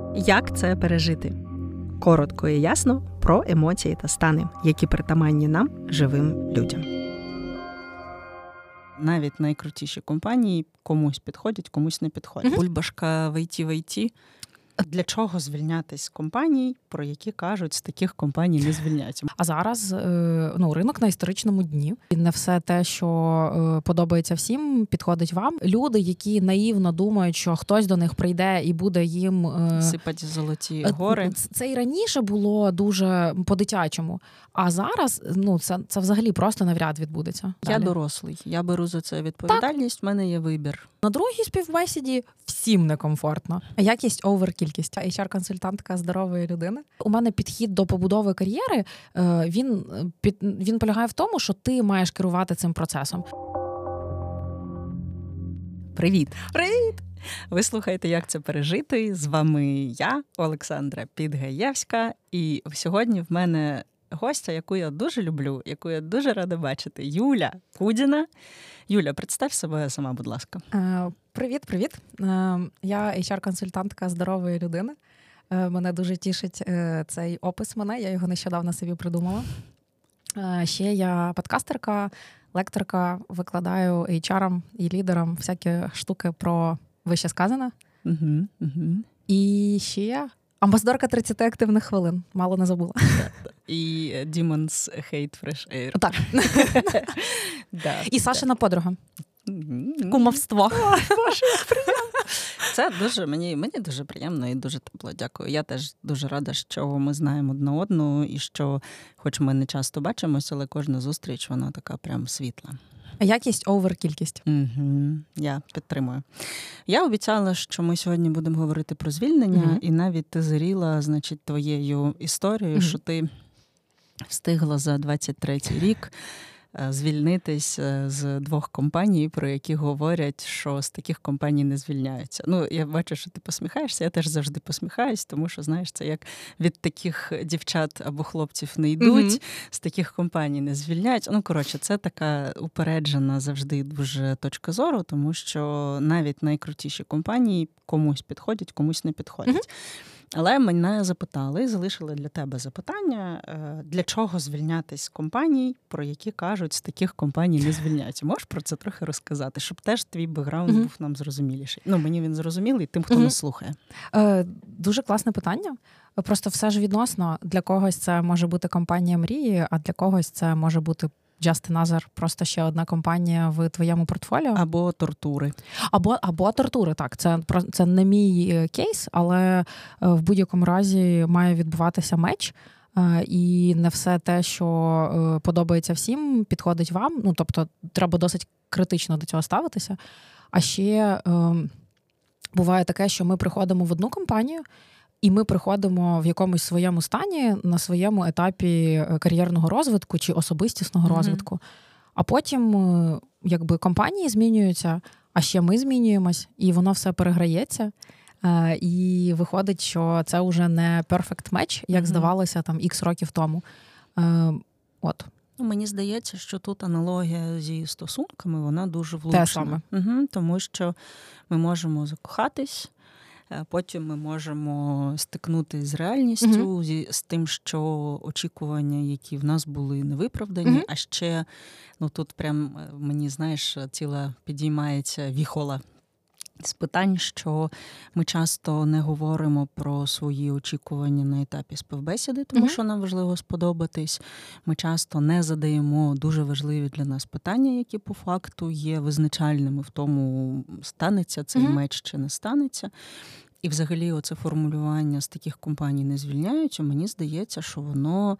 Як це пережити? Коротко і ясно про емоції та стани, які притаманні нам, живим людям. Навіть найкрутіші компанії комусь підходять, комусь не підходять. Бульбашка в IT. Для чого звільнятись з компаній, про які кажуть, з таких компаній не звільняться? А зараз ринок на історичному дні. І не все те, що подобається всім, підходить вам. Люди, які наївно думають, що хтось до них прийде і буде їм... Сипать золоті гори. Це і раніше було дуже по-дитячому. А зараз це взагалі просто навряд відбудеться. Я дорослий, я беру за це відповідальність, в мене є вибір. На другій співбесіді всім некомфортно. Якість овер кількість. HR-консультантка здорової людини. У мене підхід до побудови кар'єри, він полягає в тому, що ти маєш керувати цим процесом. Привіт! Ви слухаєте «Як це пережити?» З вами я, Олександра Підгаєвська. І сьогодні в мене гостя, яку я дуже люблю, яку я дуже рада бачити, Юля Кудіна. Юля, представ себе сама, будь ласка. Привіт. Я HR-консультантка здорової людини. Мене дуже тішить цей опис мене, я його нещодавно собі придумала. Ще я подкастерка, лекторка, викладаю HR-ам і лідерам всякі штуки про вище сказане. І ще амбасадорка 30 активних хвилин. Мало не забула. І Demons Hate Fresh Air. Так. І Сашина подруга. Кумовство. Це дуже, мені дуже приємно і дуже тепло. Дякую. Я теж дуже рада, що ми знаємо одне одну і що, хоч ми не часто бачимося, але кожна зустріч, вона така прям світла. Якість овер кількість. Я підтримую. Я обіцяла, що ми сьогодні будемо говорити про звільнення, і навіть ти зріла, значить, твоєю історією, що ти встигла за 23-й рік звільнитись з 2 компаній, про які говорять, що з таких компаній не звільняються. Я бачу, що ти посміхаєшся, я теж завжди посміхаюсь, тому що, знаєш, це як від таких дівчат або хлопців не йдуть, з таких компаній не звільняються. Це така упереджена завжди дуже точка зору, тому що навіть найкрутіші компанії комусь підходять, комусь не підходять. Але мене запитали, залишили для тебе запитання, для чого звільнятись з компаній, про які кажуть, з таких компаній не звільняються. Можеш про це трохи розказати, щоб теж твій бекграунд був нам зрозуміліший? Мені він зрозумілий, тим, хто нас слухає. Дуже класне питання. Просто все ж відносно. Для когось це може бути компанія мрії, а для когось це може бути Just Another, просто ще одна компанія в твоєму портфоліо. Або тортури. Або тортури, так. Це не мій кейс, але в будь-якому разі має відбуватися меч. І не все те, що подобається всім, підходить вам. Тобто треба досить критично до цього ставитися. А ще буває таке, що ми приходимо в одну компанію, і ми приходимо в якомусь своєму стані, на своєму етапі кар'єрного розвитку чи особистісного розвитку. А потім компанії змінюються, а ще ми змінюємось, і воно все переграється. І виходить, що це вже не perfect match, як здавалося там X років тому. Мені здається, що тут аналогія зі стосунками, вона дуже влучна. Те саме. Тому що ми можемо закохатись, потім ми можемо стикнутися з реальністю, з тим, що очікування, які в нас були, не виправдані. А ще, тут прям мені, знаєш, ціла підіймається віхола з питань, що ми часто не говоримо про свої очікування на етапі співбесіди, тому що нам важливо сподобатись. Ми часто не задаємо дуже важливі для нас питання, які по факту є визначальними в тому, станеться цей меч чи не станеться. І взагалі оце формулювання з таких компаній не звільняються, мені здається, що воно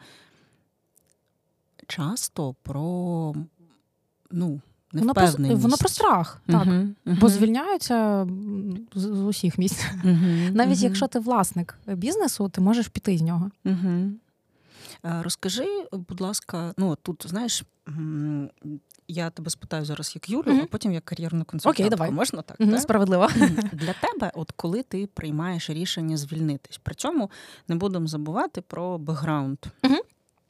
часто про, невпевненість. Воно про страх, так. Бо звільняються з усіх місць. Навіть якщо ти власник бізнесу, ти можеш піти з нього. Розкажи, будь ласка, тут, знаєш, я тебе спитаю зараз як Юлю, а потім як кар'єрну консультантку. Окей, давай. Можна так? Справедливо. Для тебе, коли ти приймаєш рішення звільнитись, при цьому не будемо забувати про бекграунд.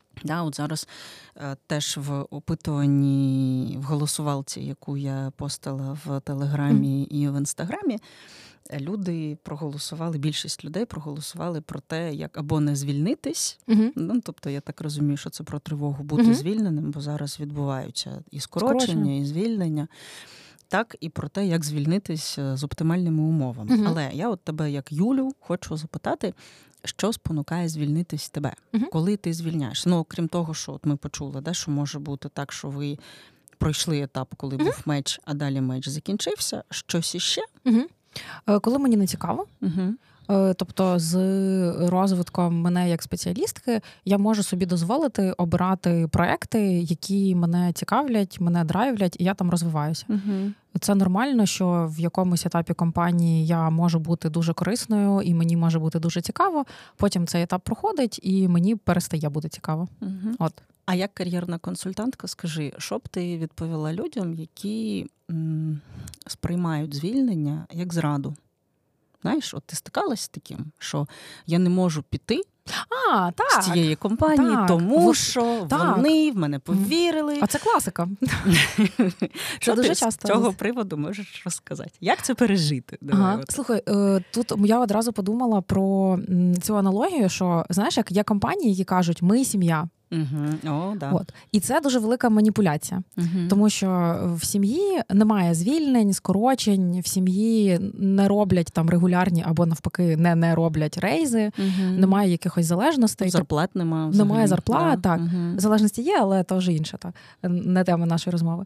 Да, от зараз теж в опитуванні, в голосувалці, яку я постила в Телеграмі і в Інстаграмі, люди проголосували, більшість людей проголосували про те, як або не звільнитись. Ну, тобто, я так розумію, що це про тривогу бути звільненим, бо зараз відбуваються і скорочення, і звільнення. Так, і про те, як звільнитись з оптимальними умовами. Але я от тебе, як Юлю, хочу запитати, що спонукає звільнитись тебе? Коли ти звільняєшся? Ну, окрім того, що от ми почули, да, що може бути так, що ви пройшли етап, коли був меч, а далі меч закінчився. Щось іще? Коли мені не цікаво. Тобто з розвитком мене як спеціалістки я можу собі дозволити обирати проекти, які мене цікавлять, мене драйвлять, і я там розвиваюся. Це нормально, що в якомусь етапі компанії я можу бути дуже корисною, і мені може бути дуже цікаво. Потім цей етап проходить, і мені перестає бути цікаво. От. А як кар'єрна консультантка, скажи, що б ти відповіла людям, які сприймають звільнення як зраду? Знаєш, от ти стикалась з таким, що я не можу піти з цієї компанії, тому що вони в мене повірили. А це класика. Що ти з цього приводу можеш розказати? Як це пережити? Слухай, тут я одразу подумала про цю аналогію, що, знаєш, як є компанії, які кажуть, ми сім'я. От. І це дуже велика маніпуляція, тому що в сім'ї немає звільнень, скорочень, в сім'ї не роблять там регулярні або навпаки не роблять рейзи, немає якихось залежностей. Зарплат немає. Немає зарплат, так. Залежності є, але то вже інше, так. Не тема нашої розмови.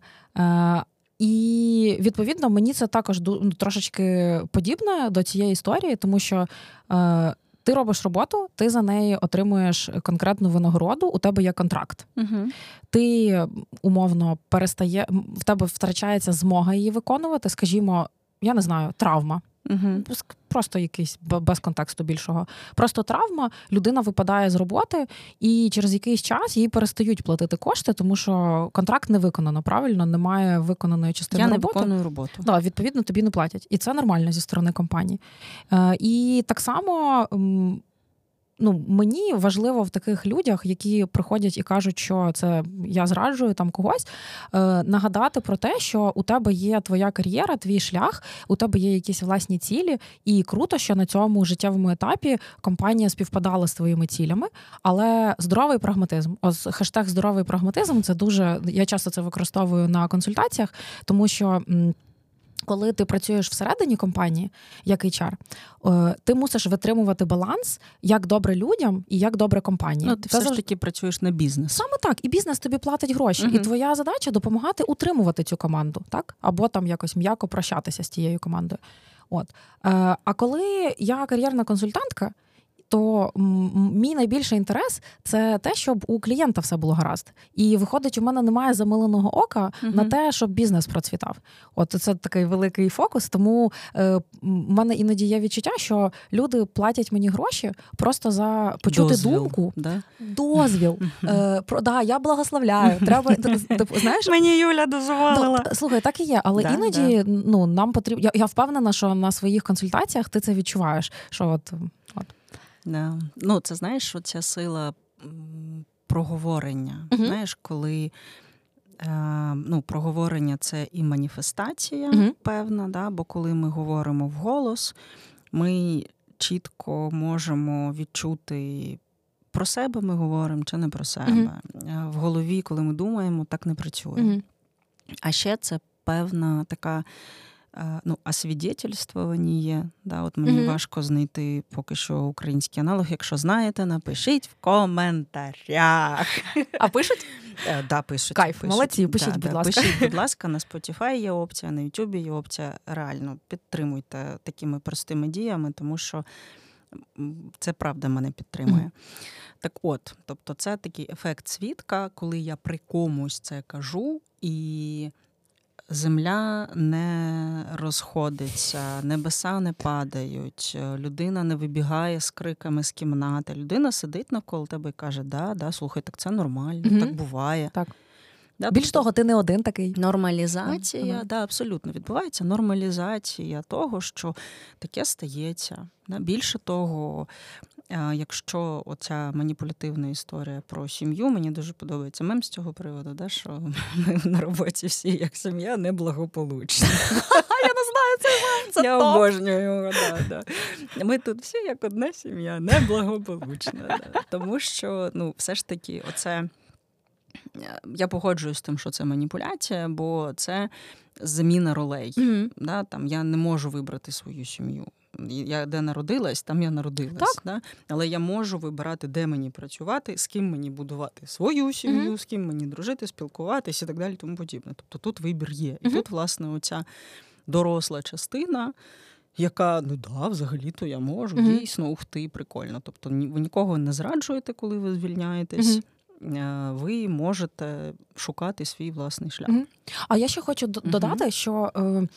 І, відповідно, мені це також трошечки подібне до цієї історії, тому що ти робиш роботу, ти за неї отримуєш конкретну винагороду, у тебе є контракт. Ти, умовно, в тебе втрачається змога її виконувати, скажімо, я не знаю, травма. Просто якийсь, без контексту більшого. Просто травма, людина випадає з роботи, і через якийсь час їй перестають платити кошти, тому що контракт не виконано, правильно? Немає виконаної частини роботи. Я не виконую роботу. Да, відповідно, тобі не платять. І це нормально зі сторони компанії. І так само мені важливо в таких людях, які приходять і кажуть, що це я зраджую там когось, нагадати про те, що у тебе є твоя кар'єра, твій шлях, у тебе є якісь власні цілі, і круто, що на цьому життєвому етапі компанія співпадала з твоїми цілями, але здоровий прагматизм. Ось хештег «здоровий прагматизм» – це дуже, я часто це використовую на консультаціях, тому що коли ти працюєш всередині компанії, як HR, ти мусиш витримувати баланс як добре людям і як добре компанії. Ти все ж таки працюєш на бізнес. Саме так. І бізнес тобі платить гроші. І твоя задача – допомагати утримувати цю команду. Так? Або там якось м'яко прощатися з тією командою. От. А коли я кар'єрна консультантка, то мій найбільший інтерес – це те, щоб у клієнта все було гаразд. І виходить, у мене немає замиленого ока на те, щоб бізнес процвітав. От це такий великий фокус, тому в мене іноді є відчуття, що люди платять мені гроші просто за почути думку. Да? Дозвіл. Я благословляю. Треба, знаєш, мені Юля дозволила. Слухай, так і є, але іноді нам потрібно. Я впевнена, що на своїх консультаціях ти це відчуваєш, що от. Да. Це, знаєш, що ця сила проговорення. Знаєш, коли проговорення – це і маніфестація певна, да? Бо коли ми говоримо вголос, ми чітко можемо відчути, про себе ми говоримо чи не про себе. В голові, коли ми думаємо, так не працює. А ще це певна така освідетельствування. Да, от мені важко знайти поки що український аналог. Якщо знаєте, напишіть в коментарях. А пишуть? Да, пишуть. Кайф, молодці, пишіть, будь ласка. Пишіть, будь ласка, на Spotify є опція, на YouTube є опція. Реально, підтримуйте такими простими діями, тому що це правда мене підтримує. Так от, тобто це такий ефект свідка, коли я при комусь це кажу, і земля не розходиться, небеса не падають, людина не вибігає з криками з кімнати. Людина сидить навколо тебе і каже, да, слухай, так це нормально, так буває. Так. Да? Більш того, ти не один такий. Нормалізація, да, абсолютно, відбувається нормалізація того, що таке стається. Да? Більше того, якщо оця маніпулятивна історія про сім'ю, мені дуже подобається мем з цього приводу, да, що ми на роботі всі як сім'я неблагополучні. Я не знаю цей мем, це я топ. Обожнюю його, да. Ми тут всі як одна сім'я, неблагополучна. Да. Тому що, все ж таки, оце... Я погоджуюсь з тим, що це маніпуляція, бо це заміна ролей. Mm-hmm. Да? Там, я не можу вибрати свою сім'ю. Я де народилась, там я народилась. Да? Але я можу вибирати, де мені працювати, з ким мені будувати свою сім'ю, mm-hmm. з ким мені дружити, спілкуватись і так далі, тому подібне. Тобто тут вибір є. І тут, власне, оця доросла частина, яка, взагалі-то я можу, дійсно, ух ти, прикольно. Тобто ви нікого не зраджуєте, коли ви звільняєтесь. Ви можете шукати свій власний шлях. А я ще хочу додати, що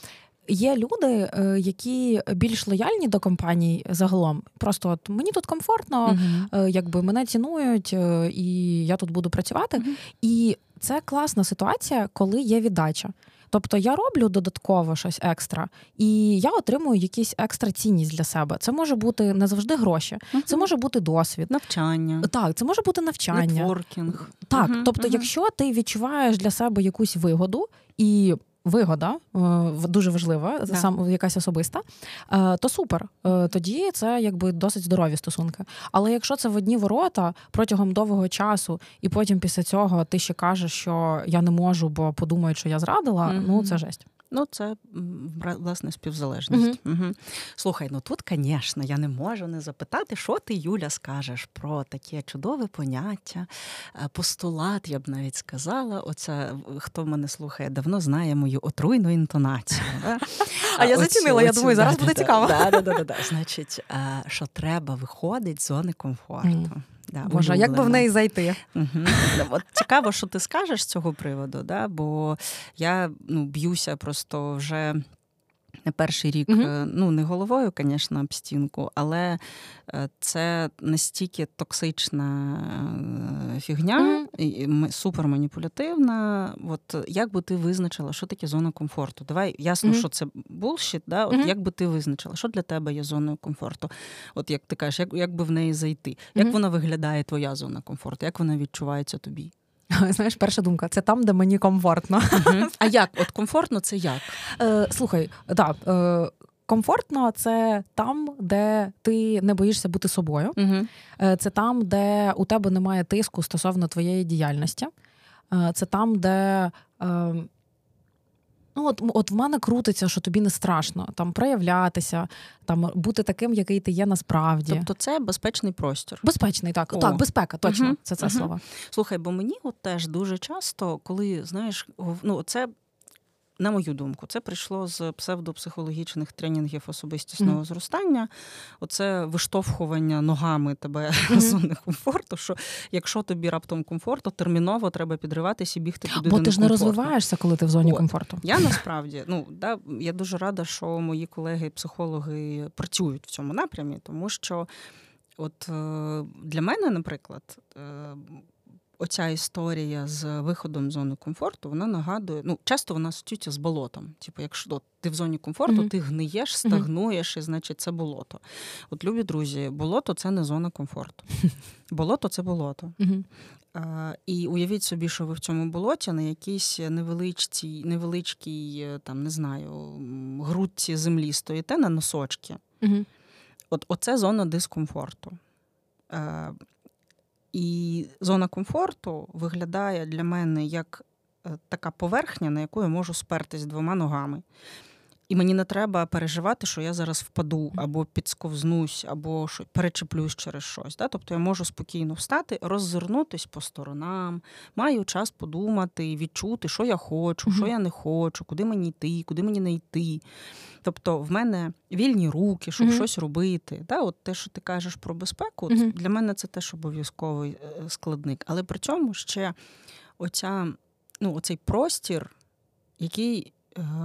є люди, які більш лояльні до компаній загалом. Просто от мені тут комфортно, якби мене цінують, і я тут буду працювати. І це класна ситуація, коли є віддача. Тобто я роблю додатково щось екстра, і я отримую якусь екстра цінність для себе. Це може бути не завжди гроші, це може бути досвід. Навчання. Так, це може бути навчання. Нетворкінг. Так, тобто якщо ти відчуваєш для себе якусь вигоду, і вигода дуже важлива, сам якась особиста, то супер. Тоді це якби досить здорові стосунки. Але якщо це в одні ворота протягом довгого часу, і потім після цього ти ще кажеш, що я не можу, бо подумають, що я зрадила, це жесть. Це, власне, співзалежність. Слухай, тут, звісно, я не можу не запитати, що ти, Юля, скажеш про таке чудове поняття, постулат, я б навіть сказала. Оце, хто мене слухає, давно знає мою отруйну інтонацію. А я зацінила, я думаю, зараз буде цікаво. Значить, що треба виходити з зони комфорту. Боже, як би в неї зайти? От цікаво, що ти скажеш з цього приводу, бо я б'юся просто вже не перший рік, не головою, звісно, об стінку, але це настільки токсична фігня, суперманіпулятивна. От як би ти визначила, що таке зона комфорту? Давай, ясно, що це булшіт, як би ти визначила, що для тебе є зоною комфорту? От як ти кажеш, як би в неї зайти? Як вона виглядає, твоя зона комфорту? Як вона відчувається тобі? Знаєш, перша думка – це там, де мені комфортно. А як? От комфортно – це як? Слухай, так, комфортно – це там, де ти не боїшся бути собою. Це там, де у тебе немає тиску стосовно твоєї діяльності. Це там, де... От в мене крутиться, що тобі не страшно там проявлятися, там бути таким, який ти є насправді. Тобто це безпечний простір. Безпечний, так. Так, безпека, точно. Це слово. Слухай, бо мені теж дуже часто, коли, знаєш, це, на мою думку, це прийшло з псевдопсихологічних тренінгів особистісного зростання. Оце виштовхування ногами тебе з зони комфорту, що якщо тобі раптом комфорту, терміново треба підриватися і бігти туди, де бо ти ж не розвиваєшся, коли ти в зоні комфорту. Я насправді, я дуже рада, що мої колеги-психологи працюють в цьому напрямі, тому що для мене, наприклад, оця історія з виходом з зони комфорту, вона нагадує, часто вона асоціюється з болотом. Типу, якщо ти в зоні комфорту, ти гниєш, стагнуєш, і, значить, це болото. От, любі друзі, болото – це не зона комфорту. Болото – це болото. І уявіть собі, що ви в цьому болоті на якійсь невеличкій, там, не знаю, грудці землі стоїте на носочки. Оце зона дискомфорту. І зона комфорту виглядає для мене як така поверхня, на яку я можу спертись двома ногами. І мені не треба переживати, що я зараз впаду, або підсковзнусь, або перечеплюсь через щось. Тобто я можу спокійно встати, роззирнутись по сторонам, маю час подумати, відчути, що я хочу, що я не хочу, куди мені йти, куди мені не йти. Тобто в мене вільні руки, щоб щось робити. От те, що ти кажеш про безпеку, для мене це теж обов'язковий складник. Але при цьому ще оцей простір, який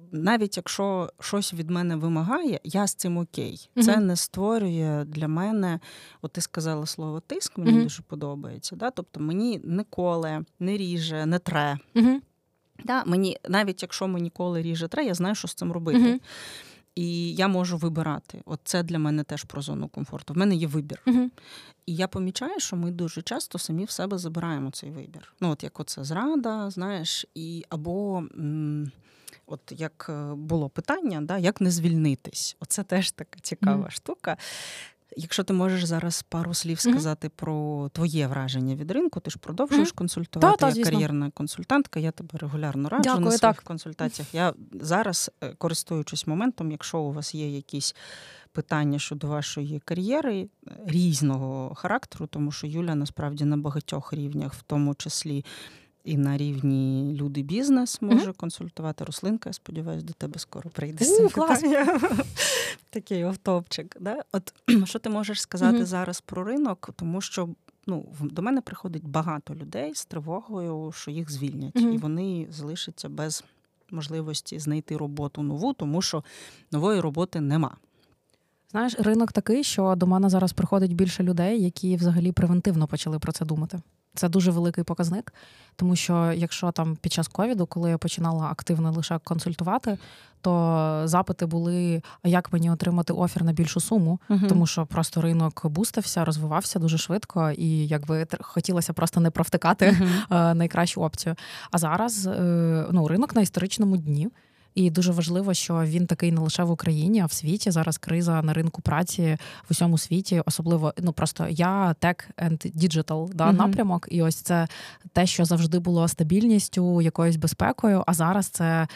навіть якщо щось від мене вимагає, я з цим окей. Це не створює для мене, от ти сказала слово тиск, мені дуже подобається. Да? Тобто мені не коле, не ріже, не тре. Да? Мені, навіть якщо мені коле ріже тре, я знаю, що з цим робити. І я можу вибирати. От це для мене теж про зону комфорту. В мене є вибір. І я помічаю, що ми дуже часто самі в себе забираємо цей вибір. Ну, от як оце зрада, знаєш, і або... От як було питання, да, як не звільнитись. Оце теж така цікава штука. Якщо ти можеш зараз пару слів сказати про твоє враження від ринку, ти ж продовжуєш консультувати як кар'єрна консультантка, я тебе регулярно раджу на своїх консультаціях. Я зараз, користуючись моментом, якщо у вас є якісь питання щодо вашої кар'єри різного характеру, тому що Юля насправді на багатьох рівнях, в тому числі і на рівні люди-бізнес може консультувати. Руслинка, я сподіваюся, до тебе скоро прийде з цим питанням. Такий офтопчик. Да? От що ти можеш сказати зараз про ринок? Тому що до мене приходить багато людей з тривогою, що їх звільнять. І вони залишаться без можливості знайти роботу нову, тому що нової роботи нема. Знаєш, ринок такий, що до мене зараз приходить більше людей, які взагалі превентивно почали про це думати. Це дуже великий показник, тому що якщо там під час ковіду, коли я починала активно лише консультувати, то запити були, а як мені отримати офер на більшу суму, тому що просто ринок бустався, розвивався дуже швидко, і якби хотілося просто не провтикати найкращу опцію. А зараз ринок на історичному дні. І дуже важливо, що він такий не лише в Україні, а в світі. Зараз криза на ринку праці в усьому світі. Особливо, просто я tech and digital напрямок. І ось це те, що завжди було стабільністю, якоюсь безпекою. А зараз це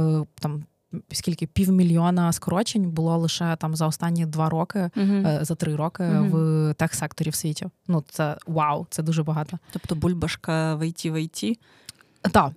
скільки 500 000 скорочень було лише там за останні 2 роки, за 3 роки в тех-секторі в світі. Це вау, це дуже багато. Тобто бульбашка в IT? Так.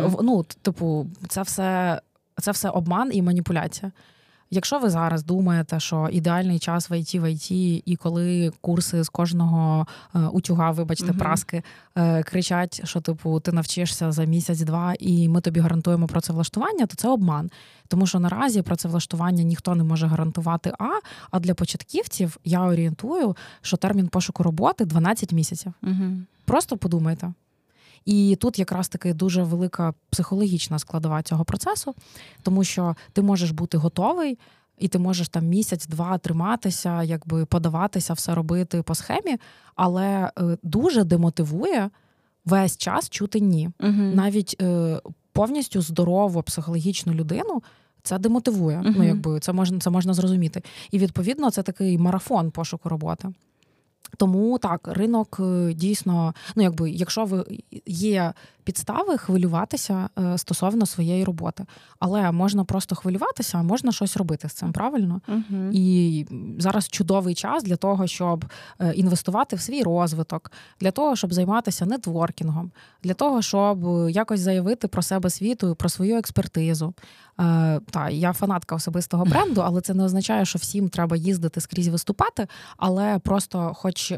Це все обман і маніпуляція. Якщо ви зараз думаєте, що ідеальний час в IT, і коли курси з кожного утюга, вибачте, праски, кричать, що ти навчишся за місяць-два, і ми тобі гарантуємо працевлаштування, то це обман. Тому що наразі працевлаштування ніхто не може гарантувати а для початківців я орієнтую, що термін пошуку роботи 12 місяців. Просто подумайте. І тут якраз таки дуже велика психологічна складова цього процесу, тому що ти можеш бути готовий, і ти можеш там місяць-два триматися, якби подаватися, все робити по схемі, але дуже демотивує весь час чути ні. Навіть повністю здорову психологічну людину це демотивує. Це можна зрозуміти. І відповідно це такий марафон пошуку роботи. Тому так, ринок дійсно, якщо є підстави хвилюватися стосовно своєї роботи. Але можна просто хвилюватися, а можна щось робити з цим, правильно? І зараз чудовий час для того, щоб інвестувати в свій розвиток, для того, щоб займатися нетворкінгом, для того, щоб якось заявити про себе світу, про свою експертизу. Я фанатка особистого бренду, але це не означає, що всім треба їздити скрізь виступати, але просто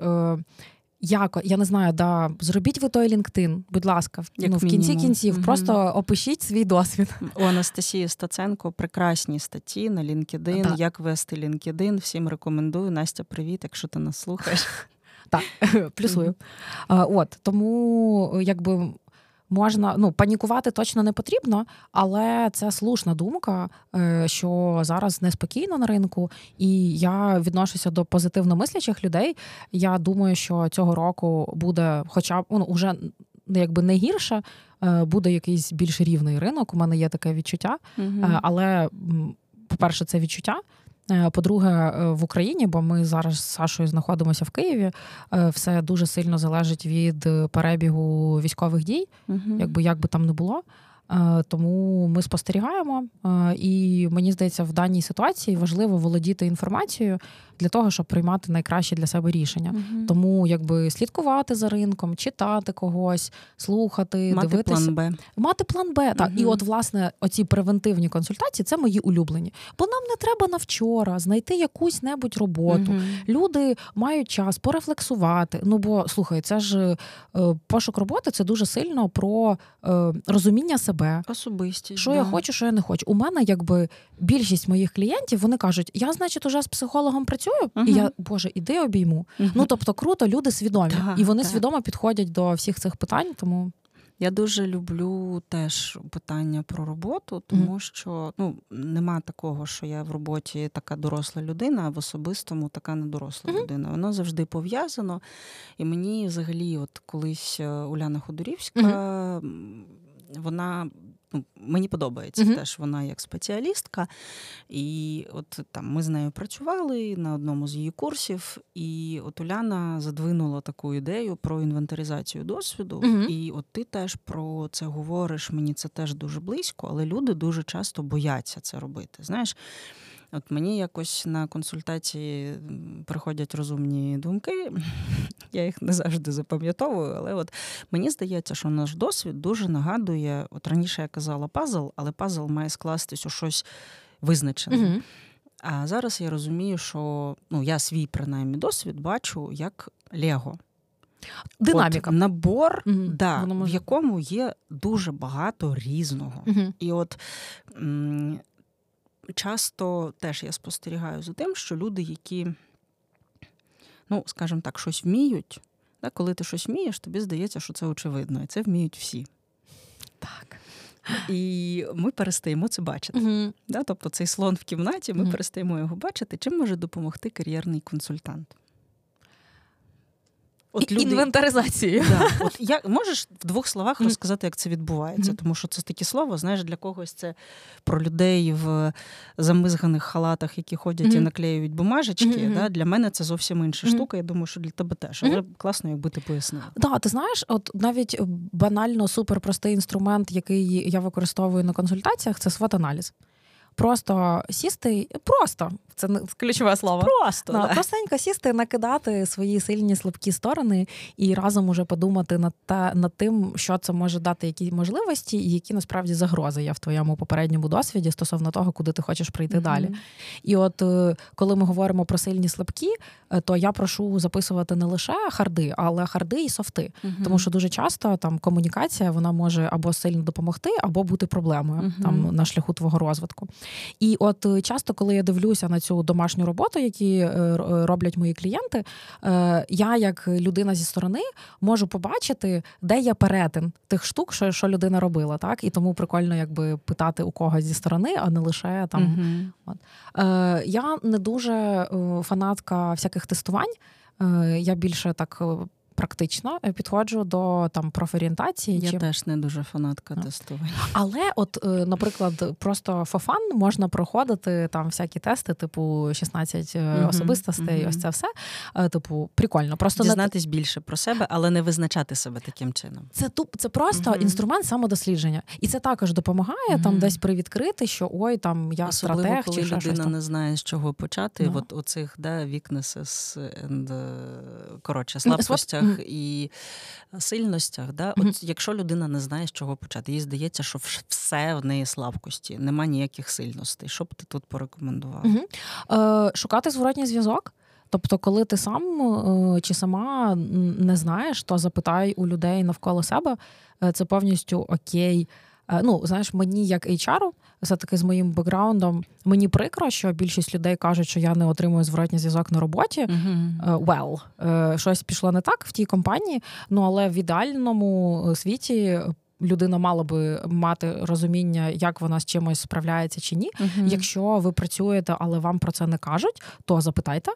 я не знаю, зробіть ви той LinkedIn, будь ласка, в кінці кінців, просто опишіть свій досвід. У Анастасії Стаценко прекрасні статті на LinkedIn, як вести LinkedIn, всім рекомендую. Настя, привіт, якщо ти нас слухаєш. Так, плюсую. Тому, можна, панікувати точно не потрібно, але це слушна думка, що зараз неспокійно на ринку, і я відношуся до позитивно мислячих людей. Я думаю, що цього року буде хоча б, уже не гірше, буде якийсь більш рівний ринок, у мене є таке відчуття, але, по-перше, це відчуття. По-друге, в Україні, бо ми зараз з Сашою знаходимося в Києві, все дуже сильно залежить від перебігу військових дій, як би там не було. Тому ми спостерігаємо, і мені здається, в даній ситуації важливо володіти інформацією для того, щоб приймати найкращі для себе рішення. Тому якби слідкувати за ринком, читати когось, слухати, мати дивитися. План Б. Мати план Б. Так. І от, власне, оці превентивні консультації – це мої улюблені. Бо нам не треба на вчора знайти якусь-небудь роботу. Люди мають час порефлексувати. Ну, бо, слухай, це ж пошук роботи – це дуже сильно про розуміння себе. Особистість. Що я хочу, що я не хочу. У мене, якби, більшість моїх клієнтів, вони кажуть, я, значить, уже з психологом працюю, і я, Боже, іди обійму. Ну, тобто, круто, люди свідомі. І вони свідомо підходять до всіх цих питань, тому... Я дуже люблю теж питання про роботу, тому що нема такого, що я в роботі така доросла людина, а в особистому така недоросла людина. Воно завжди пов'язано. І мені взагалі, от колись Уляна Ходорівська, вона... Мені подобається теж вона як спеціалістка. І от там ми з нею працювали на одному з її курсів, і от Уляна задвинула таку ідею про інвентаризацію досвіду. І от ти теж про це говориш, мені це теж дуже близько, але люди дуже часто бояться це робити. Знаєш, от мені якось на консультації приходять розумні думки, я їх не завжди запам'ятовую, але от мені здається, що наш досвід дуже нагадує, от раніше я казала пазл, але пазл має скластись у щось визначене. А зараз я розумію, що я свій, принаймні, досвід бачу як Лего. Динаміка. От набор, в якому є дуже багато різного. І от... Часто теж я спостерігаю за тим, що люди, які, скажімо так, щось вміють, коли ти щось вмієш, тобі здається, що це очевидно, і це вміють всі. Так. І ми перестаємо це бачити. Тобто цей слон в кімнаті, ми перестаємо його бачити. Чим може допомогти кар'єрний консультант? Інвентаризацією. Можеш в двох словах розказати, як це відбувається? Тому що це таке слово, знаєш, для когось це про людей в замизганих халатах, які ходять і наклеюють бумажечки. Для мене це зовсім інша штука. Я думаю, що для тебе теж. Але класно, якби ти пояснила. Так, ти знаєш, от навіть банально суперпростий інструмент, який я використовую на консультаціях, це SWOT-аналіз. Просто сісти, це ключове слово. Простенько сісти, накидати свої сильні, слабкі сторони і разом уже подумати над тим, що це може дати, які можливості і які насправді загрози є в твоєму попередньому досвіді стосовно того, куди ти хочеш прийти далі. І от коли ми говоримо про сильні, слабкі, то я прошу записувати не лише харди, але харди і софти. Тому що дуже часто там комунікація, вона може або сильно допомогти, або бути проблемою там на шляху твого розвитку. І от часто, коли я дивлюся на цю домашню роботу, які роблять мої клієнти, я як людина зі сторони можу побачити, де є перетин тих штук, що людина робила, так? І тому прикольно якби питати у когось зі сторони, а не лише там. От. Я не дуже фанатка всяких тестувань. Я більше так практично підходжу до там профорієнтації. Я теж не дуже фанатка тестувань. Але от, наприклад, просто for fun можна проходити там всякі тести, типу 16 особистостей, ось це все. Типу, прикольно. Просто дізнатись більше про себе, але не визначати себе таким чином. Це просто інструмент самодослідження. І це також допомагає там десь привідкрити, що ой, там я особливо, стратег, коли чи ще людина щось там. Не знає, з чого почати. От оцих weaknesses and, слабкостях і сильностях. От якщо людина не знає, з чого почати, їй здається, що все в неї слабкості, нема ніяких сильностей. Що б ти тут порекомендувала? Шукати зворотній зв'язок. Тобто, коли ти сам чи сама не знаєш, то запитай у людей навколо себе. Це повністю окей. Знаєш, мені як HR, все-таки з моїм бекграундом, мені прикро, що більшість людей кажуть, що я не отримую зворотній зв'язок на роботі. Щось пішло не так в тій компанії, але в ідеальному світі людина мала би мати розуміння, як вона з чимось справляється чи ні. Якщо ви працюєте, але вам про це не кажуть, то запитайте.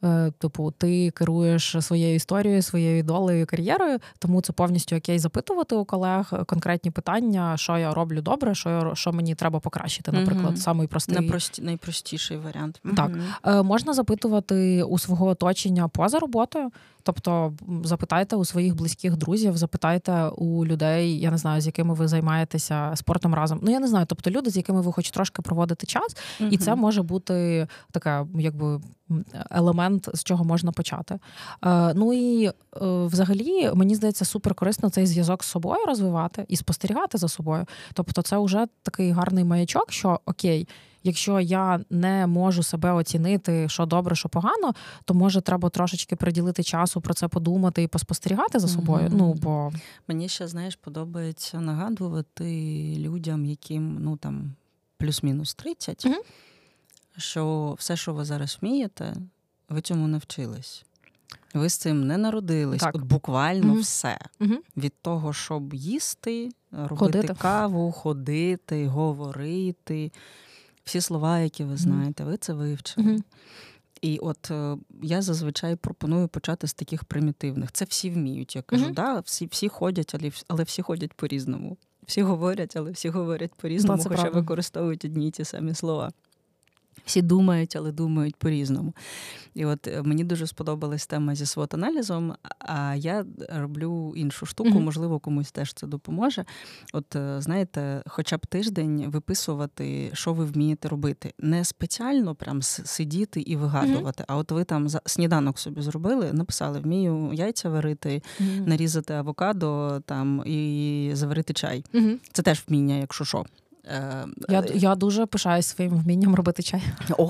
Типу, ти керуєш своєю історією, своєю долею, кар'єрою, тому це повністю окей запитувати у колег конкретні питання, що я роблю добре, що мені треба покращити, наприклад, самий простий. Найпростіший варіант. Так. Можна запитувати у свого оточення поза роботою, тобто запитайте у своїх близьких друзів, запитайте у людей, я не знаю, з якими ви займаєтеся спортом разом. Ну, я не знаю, тобто люди, з якими ви хоч трошки проводите час, і це може бути така, якби, елемент, з чого можна почати. Ну і взагалі, мені здається, супер корисно цей зв'язок з собою розвивати і спостерігати за собою. Тобто це вже такий гарний маячок, що окей, якщо я не можу себе оцінити, що добре, що погано, то, може, треба трошечки приділити часу про це подумати і поспостерігати за собою. Ну, бо... Мені ще, знаєш, подобається нагадувати людям, яким, там, плюс-мінус 30, що все, що ви зараз вмієте, ви цьому навчились. Ви з цим не народились. От буквально все. Від того, щоб їсти, робити каву, ходити, говорити, всі слова, які ви знаєте, ви це вивчили. І от я зазвичай пропоную почати з таких примітивних. Це всі вміють. Я кажу, всі ходять, але всі ходять по-різному. Всі говорять, але всі говорять по-різному, хоча використовують одні й ті самі слова. Всі думають, але думають по-різному. І от мені дуже сподобалась тема зі SWOT-аналізом, а я роблю іншу штуку, можливо, комусь теж це допоможе. От, знаєте, хоча б тиждень виписувати, що ви вмієте робити. Не спеціально прям сидіти і вигадувати, а от ви там сніданок собі зробили, написали, вмію яйця варити, нарізати авокадо там, і заварити чай. Це теж вміння, якщо що. Я дуже пишаюсь своїм вмінням робити чай.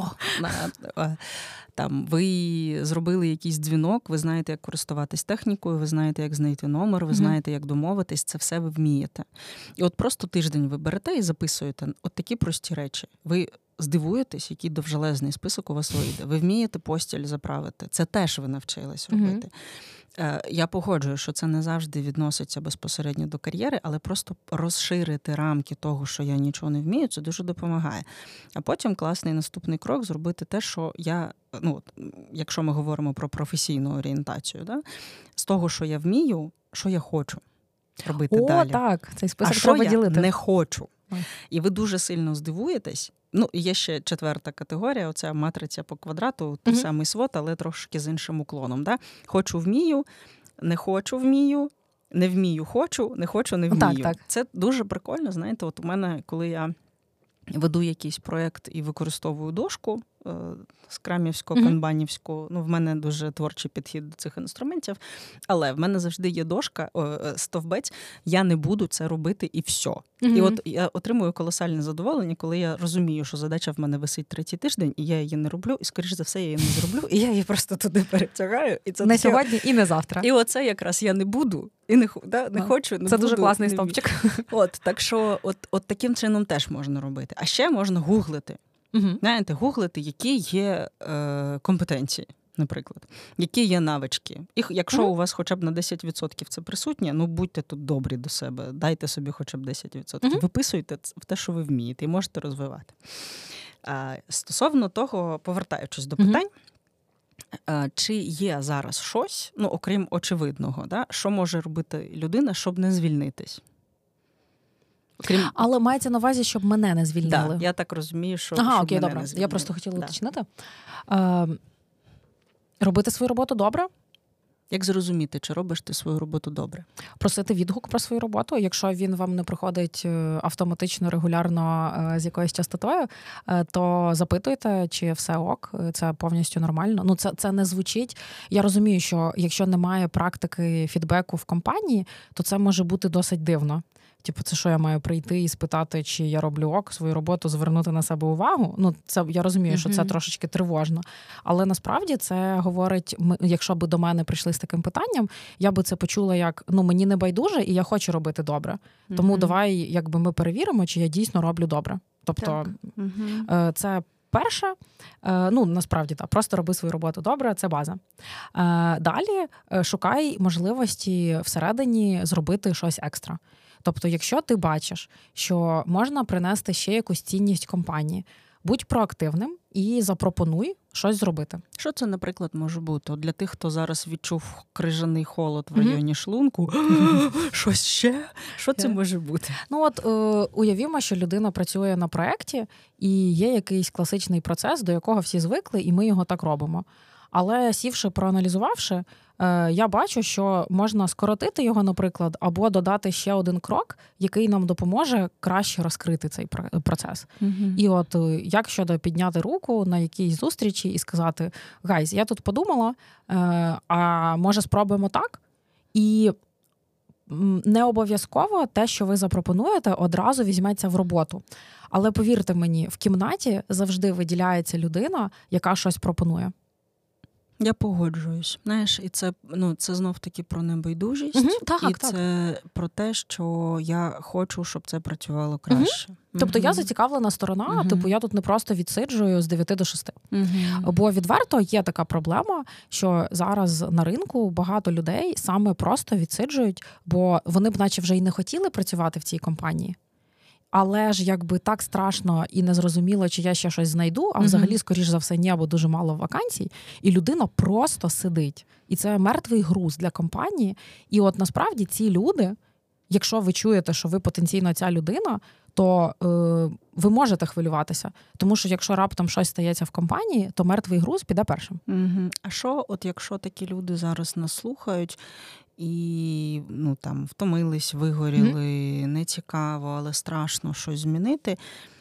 Там ви зробили якийсь дзвінок, ви знаєте, як користуватись технікою, ви знаєте, як знайти номер, ви знаєте, як домовитись, це все ви вмієте. І от просто тиждень ви берете і записуєте от такі прості речі. Ви здивуєтесь, який довжелезний список у вас вийде. Ви вмієте постіль заправити. Це теж ви навчились робити. Я погоджую, що це не завжди відноситься безпосередньо до кар'єри, але просто розширити рамки того, що я нічого не вмію, це дуже допомагає. А потім класний наступний крок – зробити те, що я, якщо ми говоримо про професійну орієнтацію, з того, що я вмію, що я хочу робити далі. О, так, цей список треба ділити. А що я не хочу? І ви дуже сильно здивуєтесь. Є ще четверта категорія, оця матриця по квадрату, той самий SWOT, але трошки з іншим уклоном. Да? Хочу – вмію, не хочу – вмію, не вмію – хочу, не хочу – не вмію. Так. Це дуже прикольно, знаєте, от у мене, коли я веду якийсь проєкт і використовую дошку скрамівську, канбанівську, в мене дуже творчий підхід до цих інструментів, але в мене завжди є дошка, стовбець, я не буду це робити і все. І от я отримую колосальне задоволення, коли я розумію, що задача в мене висить третій тиждень, і я її не роблю, і, скоріш за все, я її не зроблю, і я її просто туди перетягаю. І це не сьогодні і не завтра. І оце якраз я не буду, і не хочу, не це буду. Дуже класний стовпчик. Так що от таким чином теж можна робити. А ще можна гуглити. Знаєте, гуглити, які є компетенції, наприклад, які є навички. І якщо у вас хоча б на 10% це присутнє, будьте тут добрі до себе, дайте собі хоча б 10%. Виписуйте в те, що ви вмієте, і можете розвивати. Стосовно того, повертаючись до питань, чи є зараз щось, окрім очевидного, що може робити людина, щоб не звільнитись? Але мається на увазі, щоб мене не звільнили. Так, я так розумію, що окей, мене добре. не звільнили. Я просто хотіла уточнити. Робити свою роботу добре? Як зрозуміти, чи робиш ти свою роботу добре? Просити відгук про свою роботу. Якщо він вам не приходить автоматично, регулярно, з якоюсь частотою, то запитуйте, чи все ок, це повністю нормально. Це не звучить. Я розумію, що якщо немає практики фідбеку в компанії, то це може бути досить дивно. Це що, я маю прийти і спитати, чи я роблю ок, свою роботу, звернути на себе увагу? Це я розумію, що це трошечки тривожно. Але насправді це говорить, якщо б до мене прийшли з таким питанням, я би це почула як, мені не байдуже, і я хочу робити добре. Тому давай, ми перевіримо, чи я дійсно роблю добре. Тобто, це перше, насправді, просто роби свою роботу добре, це база. Далі шукай можливості всередині зробити щось екстра. Тобто, якщо ти бачиш, що можна принести ще якусь цінність компанії, Будь проактивним і запропонуй щось зробити. Що це, наприклад, може бути? От для тих, хто зараз відчув крижаний холод в районі шлунку, щось ще? Що це може бути? Ну от уявімо, що людина працює на проєкті і є якийсь класичний процес, до якого всі звикли, і ми його так робимо. Але сівши, проаналізувавши, я бачу, що можна скоротити його, наприклад, або додати ще один крок, який нам допоможе краще розкрити цей процес. І от як щодо підняти руку на якійсь зустрічі і сказати: «Гайз, я тут подумала, а може спробуємо так?» І не обов'язково те, що ви запропонуєте, одразу візьметься в роботу. Але повірте мені, в кімнаті завжди виділяється людина, яка щось пропонує. Я погоджуюсь. Знаєш, і це знов-таки про небайдужість. Це про те, що я хочу, щоб це працювало краще. Тобто я зацікавлена сторона, я тут не просто відсиджую з 9 до 6. Бо відверто є така проблема, що зараз на ринку багато людей саме просто відсиджують, бо вони б наче вже й не хотіли працювати в цій компанії. Але ж якби так страшно і незрозуміло, чи я ще щось знайду, а взагалі, скоріш за все, ні, або дуже мало вакансій, і людина просто сидить. І це мертвий груз для компанії. І от насправді ці люди, якщо ви чуєте, що ви потенційно ця людина, то ви можете хвилюватися. Тому що якщо раптом щось стається в компанії, то мертвий груз піде першим. А що, от якщо такі люди зараз нас слухають, і втомились, вигоріли, не цікаво, але страшно щось змінити.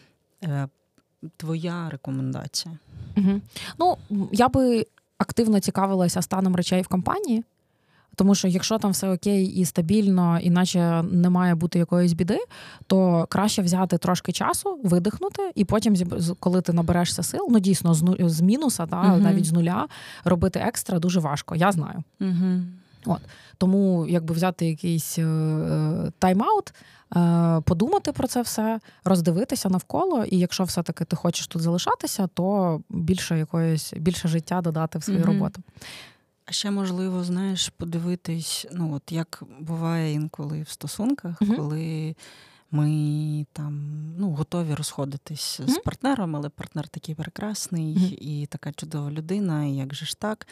Твоя рекомендація? Ну, я би активно цікавилася станом речей в компанії, тому що якщо там все окей і стабільно, іначе не має бути якоїсь біди, то краще взяти трошки часу, видихнути, і потім, коли ти наберешся сил, ну дійсно з мінуса, навіть з нуля, робити екстра дуже важко, я знаю. От. Тому якби взяти якийсь тайм-аут, подумати про це все, роздивитися навколо, і якщо все-таки ти хочеш тут залишатися, то більше життя додати в свою роботу. А ще, можливо, знаєш, подивитись, от як буває інколи в стосунках, коли ми там, готові розходитись з партнером, але партнер такий прекрасний і така чудова людина, і як же ж так?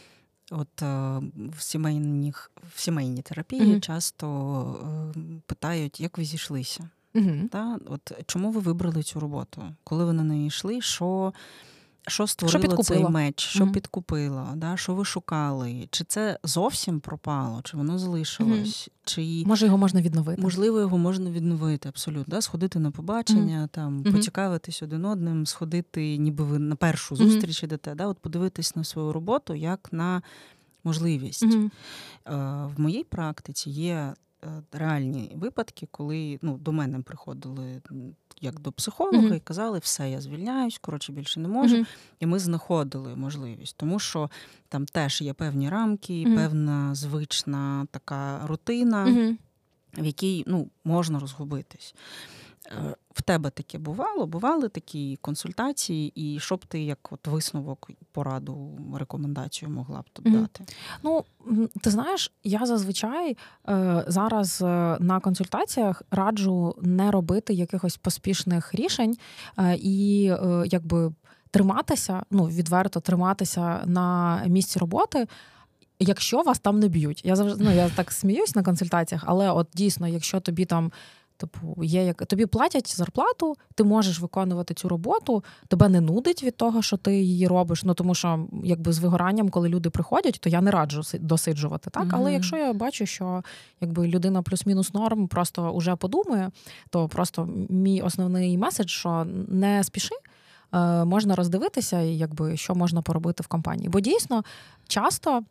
От в сімейній терапії часто питають, як ви зійшлися. От чому ви вибрали цю роботу? Коли ви на неї йшли, що створило цей меч, що підкупило, що ви шукали? Чи це зовсім пропало, чи воно залишилось? Чи може його можна відновити? Можливо, його можна відновити, абсолютно. Сходити на побачення, поцікавитись один одним, сходити, ніби ви на першу зустріч ідете, от подивитись на свою роботу як на можливість. В моїй практиці є реальні випадки, коли до мене приходили як до психолога і казали, все, я звільняюсь, більше не можу. І ми знаходили можливість, тому що там теж є певні рамки, певна звична така рутина, в якій можна розгубитись. В тебе таке бували такі консультації, і що б ти як висновок, пораду, рекомендацію могла б тут дати? Ти знаєш, я зазвичай зараз на консультаціях раджу не робити якихось поспішних рішень і якби триматися, відверто триматися на місці роботи, якщо вас там не б'ють. Я завжди, я так сміюсь на консультаціях, але от дійсно, якщо тобі там тобі платять зарплату, ти можеш виконувати цю роботу, тебе не нудить від того, що ти її робиш, тому що якби з вигоранням, коли люди приходять, то я не раджу досиджувати, так? Але якщо я бачу, що якби людина плюс-мінус норм просто уже подумає, то просто мій основний меседж, що не спіши, можна роздивитися, і якби що можна поробити в компанії. Бо дійсно часто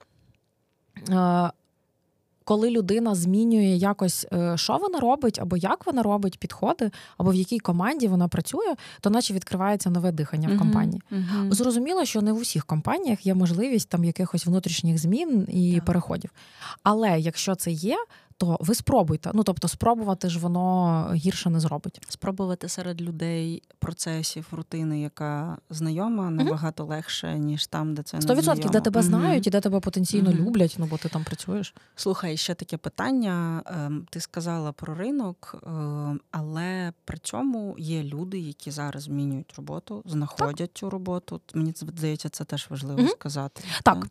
коли людина змінює якось, що вона робить, або як вона робить підходи, або в якій команді вона працює, то наче відкривається нове дихання в компанії. Зрозуміло, що не в усіх компаніях є можливість там якихось внутрішніх змін і переходів. Але якщо це є, то ви спробуйте. Ну, тобто, спробувати ж воно гірше не зробить. Спробувати серед людей процесів, рутини, яка знайома, набагато легше, ніж там, де це не знайомо. 100%, де тебе знають і де тебе потенційно люблять, ну, бо ти там працюєш. Слухай, ще таке питання. Ти сказала про ринок, але при цьому є люди, які зараз змінюють роботу, знаходять цю роботу. Мені здається, це теж важливо сказати. Так,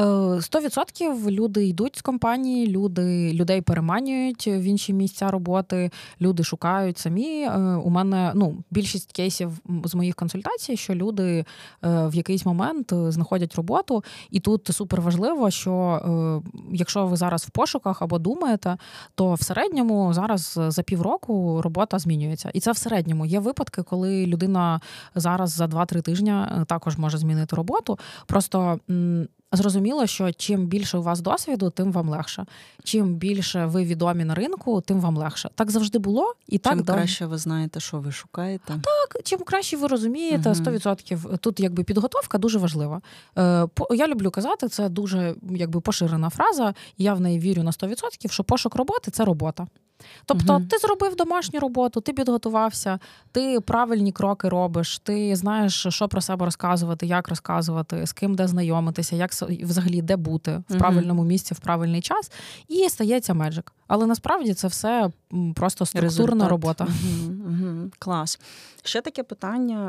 100% люди йдуть з компанії, людей переманюють в інші місця роботи, люди шукають самі. У мене, більшість кейсів з моїх консультацій, що люди в якийсь момент знаходять роботу, і тут супер важливо, що якщо ви зараз в пошуках або думаєте, то в середньому зараз за півроку робота змінюється. І це в середньому. Є випадки, коли людина зараз за 2-3 тижні також може змінити роботу. Просто зрозуміло, що чим більше у вас досвіду, тим вам легше. Чим більше ви відомі на ринку, тим вам легше. Так завжди було. І так чим краще ви знаєте, що ви шукаєте. Так, чим краще ви розумієте, 100%. Тут якби підготовка дуже важлива. Я люблю казати, це дуже якби поширена фраза, і я в неї вірю на 100%, що пошук роботи – це робота. Тобто ти зробив домашню роботу, ти підготувався, ти правильні кроки робиш, ти знаєш, що про себе розказувати, як розказувати, з ким де знайомитися, як взагалі де бути в правильному місці, в правильний час, і стається меджик. Але насправді це все просто структурна робота. Клас. Ще таке питання,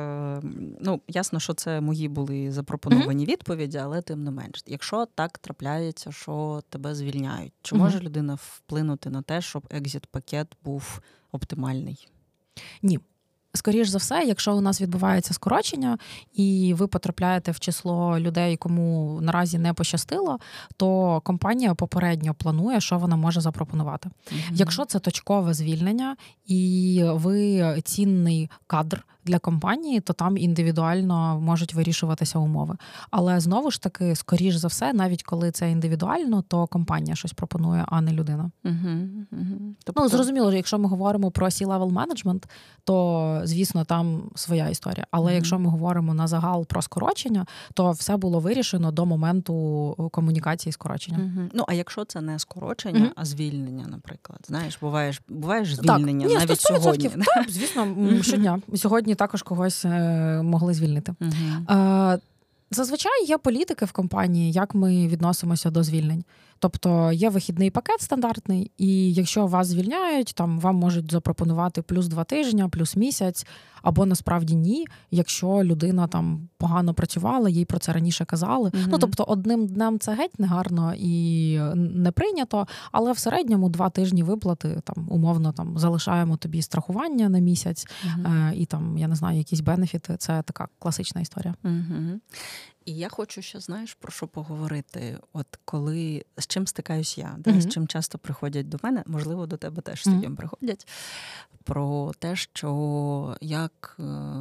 ясно, що це мої були запропоновані відповіді, але тим не менш. Якщо так трапляється, що тебе звільняють, чи може людина вплинути на те, щоб екзит-пакет був оптимальний? Ні. Скоріш за все, якщо у нас відбувається скорочення, і ви потрапляєте в число людей, кому наразі не пощастило, то компанія попередньо планує, що вона може запропонувати. Якщо це точкове звільнення, і ви цінний кадр для компанії, то там індивідуально можуть вирішуватися умови. Але знову ж таки, скоріш за все, навіть коли це індивідуально, то компанія щось пропонує, а не людина. Тобто... зрозуміло, якщо ми говоримо про C-level management, то, звісно, там своя історія. Але якщо ми говоримо на загал про скорочення, то все було вирішено до моменту комунікації скорочення. А якщо це не скорочення, а звільнення, наприклад. Знаєш, буває ж звільнення, так, навіть сьогодні. Так, звісно, щодня. Сьогодні також когось могли звільнити. Зазвичай є політики в компанії, як ми відносимося до звільнень. Тобто є вихідний пакет стандартний, і якщо вас звільняють, там вам можуть запропонувати плюс 2 тижні, плюс місяць, або насправді ні, якщо людина там погано працювала, їй про це раніше казали. Тобто одним днем це геть негарно і не прийнято, але в середньому 2 тижні виплати, там умовно там залишаємо тобі страхування на місяць, і там, я не знаю, якісь бенефіти. Це така класична історія. І я хочу ще, знаєш, про що поговорити. От коли, з чим стикаюсь я, з чим часто приходять до мене, можливо, до тебе теж з таким приходять, про те, що як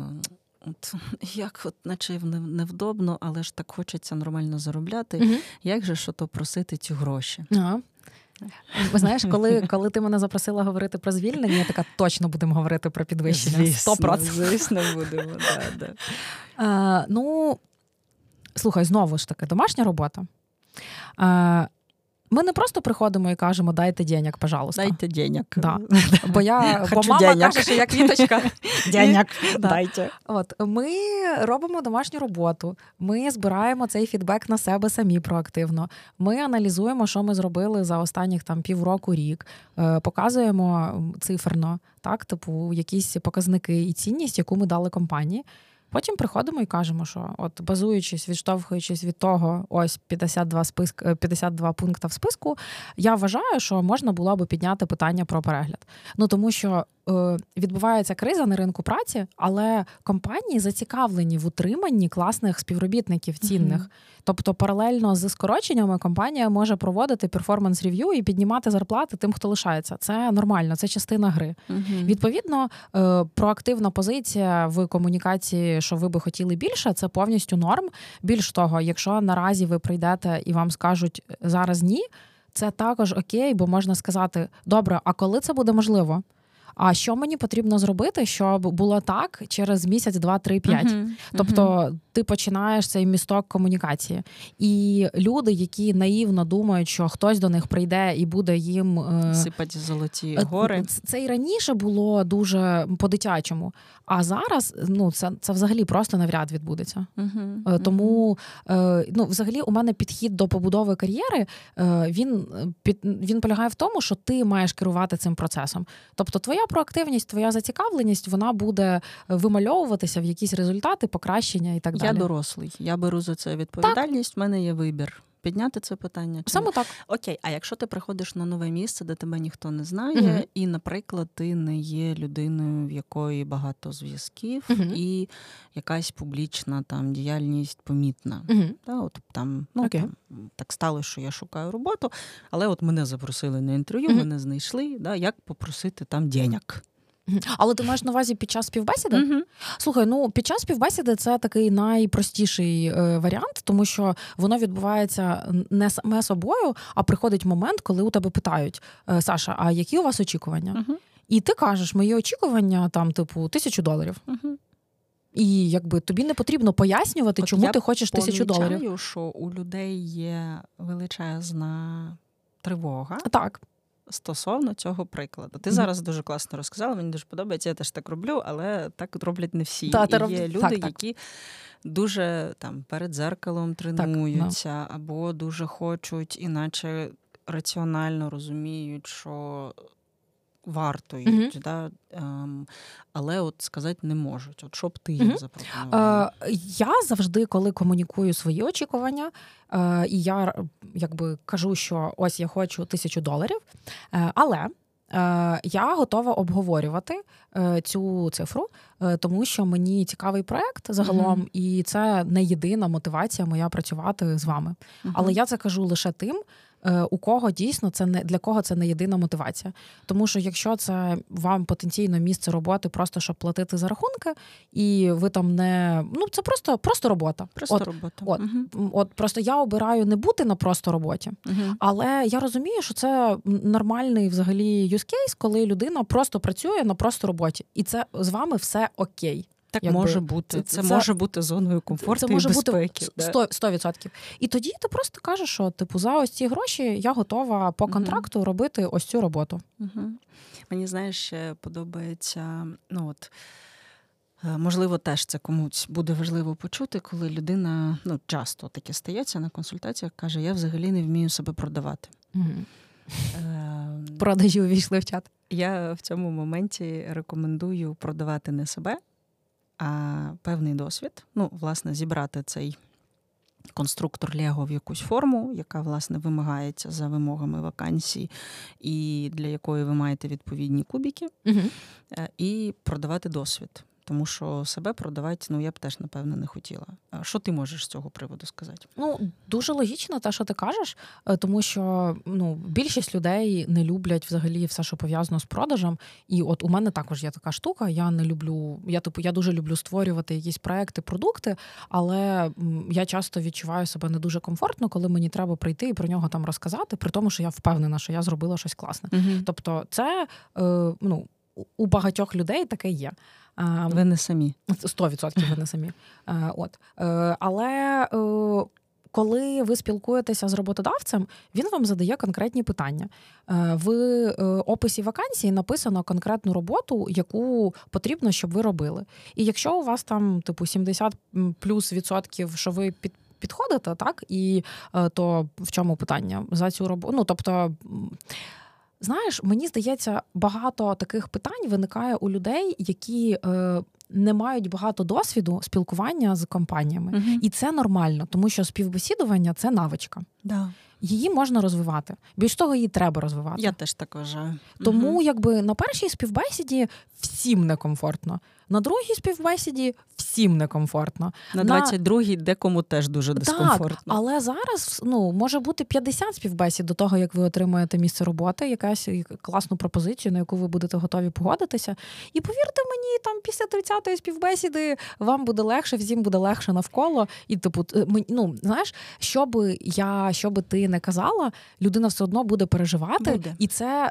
наче невдобно, але ж так хочеться нормально заробляти, як же що то просити ці гроші? Ви знаєш, коли ти мене запросила говорити про звільнення, я така, точно будемо говорити про підвищення. 100%. Звісно, будемо, так. Слухай, знову ж таки, домашня робота. Ми не просто приходимо і кажемо, дайте денег, пожалуйста. Дайте денег. Да. Бо мама каже, що я квіточка. Денег, дайте. Ми робимо домашню роботу, ми збираємо цей фідбек на себе самі проактивно, ми аналізуємо, що ми зробили за останніх півроку, рік, показуємо циферно, якісь показники і цінність, яку ми дали компанії. Потім приходимо і кажемо, що базуючись, відштовхуючись від того, ось 52 пункти в списку, я вважаю, що можна було би підняти питання про перегляд. Тому що відбувається криза на ринку праці, але компанії зацікавлені в утриманні класних співробітників цінних. Тобто паралельно з скороченнями компанія може проводити перформанс-рев'ю і піднімати зарплати тим, хто лишається. Це нормально, це частина гри. Відповідно, проактивна позиція в комунікації, що ви би хотіли більше, це повністю норм. Більш того, якщо наразі ви прийдете і вам скажуть зараз ні, це також окей, бо можна сказати, добре, а коли це буде можливо? А що мені потрібно зробити, щоб було так через місяць, 2, 3, 5? Тобто ти починаєш цей місток комунікації. І люди, які наївно думають, що хтось до них прийде і буде їм... сипати золоті гори. Це і раніше було дуже по-дитячому. А зараз це взагалі просто навряд відбудеться. Тому взагалі у мене підхід до побудови кар'єри, він полягає в тому, що ти маєш керувати цим процесом. Тобто твоя проактивність, твоя зацікавленість, вона буде вимальовуватися в якісь результати, покращення і так далі. Я дорослий, я беру за це відповідальність, в мене є вибір. Підняти це питання? Саме так. Окей, а якщо ти приходиш на нове місце, де тебе ніхто не знає, і, наприклад, ти не є людиною, в якої багато зв'язків, і якась публічна там діяльність помітна. От там, там, так сталося, що я шукаю роботу, але от мене запросили на інтерв'ю, мене знайшли, як попросити там денег. Але ти маєш на увазі під час співбесіди? Слухай, під час співбесіди це такий найпростіший варіант, тому що воно відбувається не саме собою, а приходить момент, коли у тебе питають: Саша, а які у вас очікування? І ти кажеш, мої очікування там, $1000. І якби тобі не потрібно пояснювати, чому ти хочеш $1000. Я помічаю, що у людей є величезна тривога. Так. Стосовно цього прикладу. Ти зараз дуже класно розказала, мені дуже подобається, я теж так роблю, але так роблять не всі. І є люди, які дуже там перед дзеркалом тренуються, або дуже хочуть, іначе раціонально розуміють, що варто їх, але от сказати не можуть. От що б ти їм запропонувала? Я завжди, коли комунікую свої очікування, і я якби кажу, що ось я хочу $1000, але я готова обговорювати цю цифру, тому що мені цікавий проект загалом, і це не єдина мотивація моя працювати з вами. Але я це кажу лише тим, у кого дійсно це не для кого це не єдина мотивація. Тому що якщо це вам потенційно місце роботи, просто щоб платити за рахунки, і ви там не це просто робота. От просто я обираю не бути на просто роботі, але я розумію, що це нормальний взагалі use case, коли людина просто працює на просто роботі, і це з вами все окей. Так може бути. Це може бути зоною комфорту і безпеки. 100%. І тоді ти просто кажеш, що за ось ці гроші я готова по контракту робити ось цю роботу. Мені, знаєш, ще подобається, можливо, теж це комусь буде важливо почути, коли людина, часто таке стається на консультаціях, каже, я взагалі не вмію себе продавати. Продажі увійшли в чат. Я в цьому моменті рекомендую продавати не себе, а певний досвід. Власне, зібрати цей конструктор Лего в якусь форму, яка, власне, вимагається за вимогами вакансій і для якої ви маєте відповідні кубики, і продавати досвід. Тому що себе продавати, я б теж, напевно, не хотіла. А що ти можеш з цього приводу сказати? Дуже логічно те, що ти кажеш, тому що, більшість людей не люблять взагалі все, що пов'язано з продажем. І от у мене також є така штука, я не люблю, я дуже люблю створювати якісь проекти, продукти, але я часто відчуваю себе не дуже комфортно, коли мені треба прийти і про нього там розказати, при тому, що я впевнена, що я зробила щось класне. Тобто це, у багатьох людей таке є. Ви не самі. 100% ви не самі. Але коли ви спілкуєтеся з роботодавцем, він вам задає конкретні питання. В описі вакансії написано конкретну роботу, яку потрібно, щоб ви робили. І якщо у вас там 70+%, що ви підходите, так, і то в чому питання за цю роботу? Тобто, знаєш, мені здається, багато таких питань виникає у людей, які не мають багато досвіду спілкування з компаніями. І це нормально, тому що співбесідування – це навичка. Да. Її можна розвивати. Більш того, її треба розвивати. Я теж так вважаю. Тому на першій співбесіді всім некомфортно. На другій співбесіді всім некомфортно. На 22-й декому теж дуже дискомфортно. Так, але зараз може бути 50 співбесід до того, як ви отримаєте місце роботи, якась класну пропозицію, на яку ви будете готові погодитися. І повірте мені, там після 30-ї співбесіди вам буде легше, всім буде легше навколо. І знаєш, що би ти не казала, людина все одно буде переживати. І це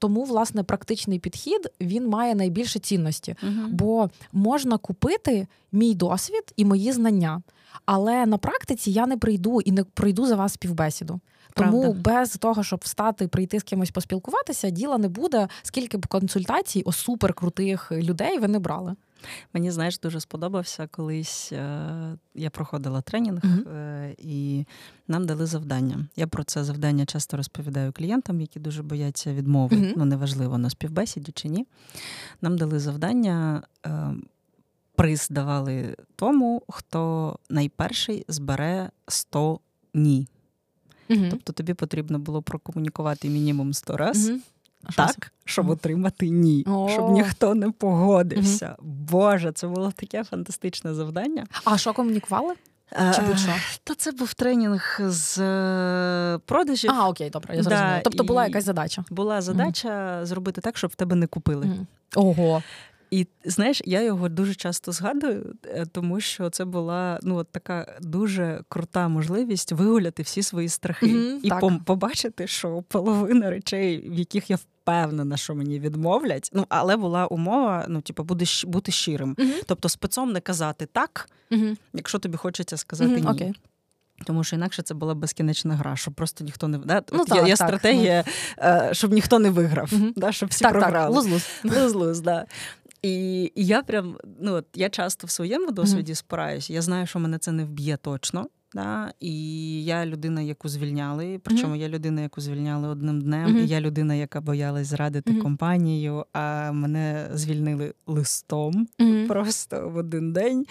тому, власне, практичний підхід, він має найбільше цінності. Бо можна купити мій досвід і мої знання, але на практиці я не прийду і не пройду за вас співбесіду. Тому без того, щоб встати, прийти з кимось поспілкуватися, діла не буде, скільки б консультацій у суперкрутих людей ви не брали. Мені, знаєш, дуже сподобався колись, я проходила тренінг, і нам дали завдання. Я про це завдання часто розповідаю клієнтам, які дуже бояться відмови. Неважливо, на співбесіді чи ні. Нам дали завдання, приз давали тому, хто найперший збере 100 «ні». Тобто тобі потрібно було прокомунікувати мінімум 100 разів. Так, щоб отримати «ні», щоб ніхто не погодився. Боже, це було таке фантастичне завдання. А що комунікували? Чи будь-що? Та це був тренінг з продажів. Окей, добре, я зрозуміла. Тобто була якась задача? Була задача зробити так, щоб в тебе не купили. Ого! І, знаєш, я його дуже часто згадую, тому що це була така дуже крута можливість вигуляти всі свої страхи. І побачити, що половина речей, в яких я впевнена, що мені відмовлять, але була умова, бути щирим. Тобто спецом не казати так, якщо тобі хочеться сказати ні. Окей. Тому що інакше це була безкінечна гра, щоб просто ніхто не... Є стратегія, щоб ніхто не виграв, щоб всі програли. Луз-луз, да. І я прям, я часто в своєму досвіді спираюсь, я знаю, що мене це не вб'є точно, да? І я людина, яку звільняли, причому я людина, яку звільняли одним днем, і я людина, яка боялась зрадити компанію, а мене звільнили листом просто в один день.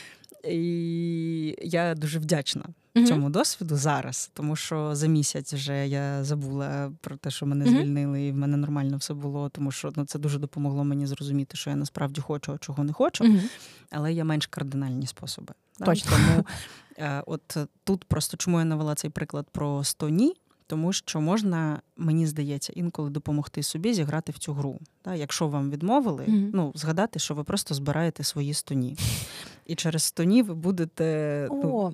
І я дуже вдячна цьому досвіду зараз, тому що за місяць вже я забула про те, що мене звільнили, і в мене нормально все було, тому що це дуже допомогло мені зрозуміти, що я насправді хочу, а чого не хочу, але є менш кардинальні способи. Точно. Тому от тут просто чому я навела цей приклад про 100 «ні», тому що можна, мені здається, інколи допомогти собі зіграти в цю гру. Якщо вам відмовили, згадати, що ви просто збираєте свої 100 «ні». І через 100 «ні» ви будете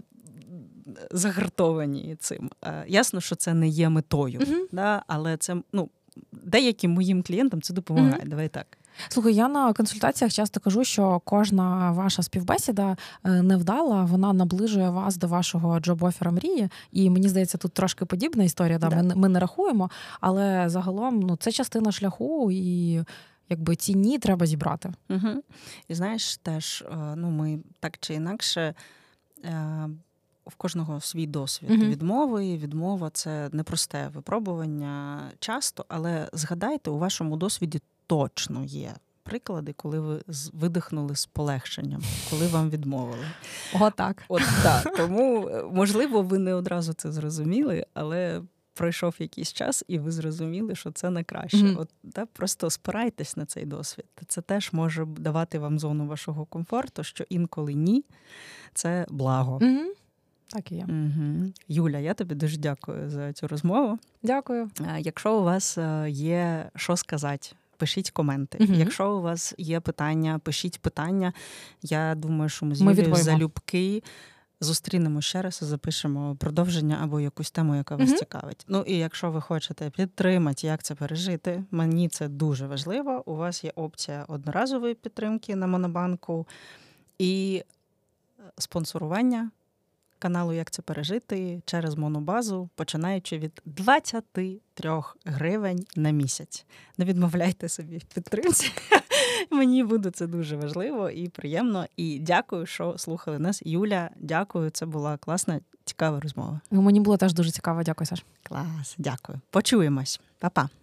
загартовані цим. Ясно, що це не є метою, але це, деяким моїм клієнтам це допомагає. Давай так. Слухай, я на консультаціях часто кажу, що кожна ваша співбесіда невдала, вона наближує вас до вашого джоб-оффера мрії. І мені здається, тут трошки подібна історія. Ми не рахуємо, але загалом це частина шляху, і ці «ні» треба зібрати. І знаєш, теж, ми так чи інакше, в кожного свій досвід відмови. Відмова – це непросте випробування часто, але згадайте, у вашому досвіді точно є приклади, коли ви видихнули з полегшенням, коли вам відмовили. Так. Тому, можливо, ви не одразу це зрозуміли, але пройшов якийсь час, і ви зрозуміли, що це не краще. Просто спирайтесь на цей досвід. Це теж може давати вам зону вашого комфорту, що інколи «ні» – це благо. Так і є. Юля, я тобі дуже дякую за цю розмову. Дякую. Якщо у вас є що сказати, пишіть коменти. Якщо у вас є питання, пишіть питання. Я думаю, що ми з Юлією залюбки зустрінемо ще раз і запишемо продовження або якусь тему, яка вас цікавить. І якщо ви хочете підтримати, як це пережити, мені це дуже важливо. У вас є опція одноразової підтримки на Монобанку і спонсорування каналу «Як це пережити» через Монобазу, починаючи від 23 гривень на місяць. Не відмовляйте собі в підтримці. Мені буде це дуже важливо і приємно. І дякую, що слухали нас. Юля, дякую. Це була класна, цікава розмова. Мені було теж дуже цікаво. Дякую, Саш. Клас, дякую. Почуємось. Па-па.